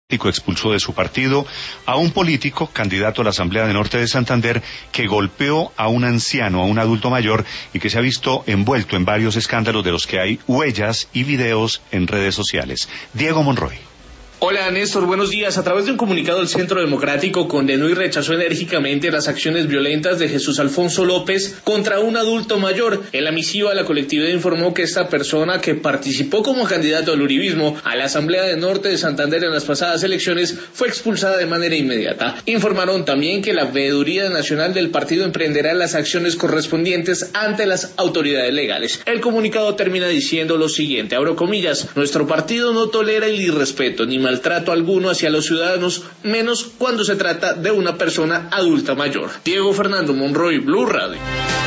expulsó de su partido a un político, candidato a la Asamblea de Norte de Santander, que golpeó a un anciano, a un adulto mayor, y que se ha visto envuelto en varios escándalos de los que hay huellas y videos en redes sociales. Diego Monroy. Hola Néstor, buenos días. A través de un comunicado, el Centro Democrático condenó y rechazó enérgicamente las acciones violentas de Jesús Alfonso López contra un adulto mayor. En la misiva, la colectividad informó que esta persona, que participó como candidato al uribismo a la Asamblea de Norte de Santander en las pasadas elecciones, fue expulsada de manera inmediata. Informaron también que la Veeduría Nacional del partido emprenderá las acciones correspondientes ante las autoridades legales. El comunicado termina diciendo lo siguiente, abro comillas: nuestro partido no tolera el irrespeto ni maltrato alguno hacia los ciudadanos, menos cuando se trata de una persona adulta mayor. Diego Fernando Monroy, Blue Radio.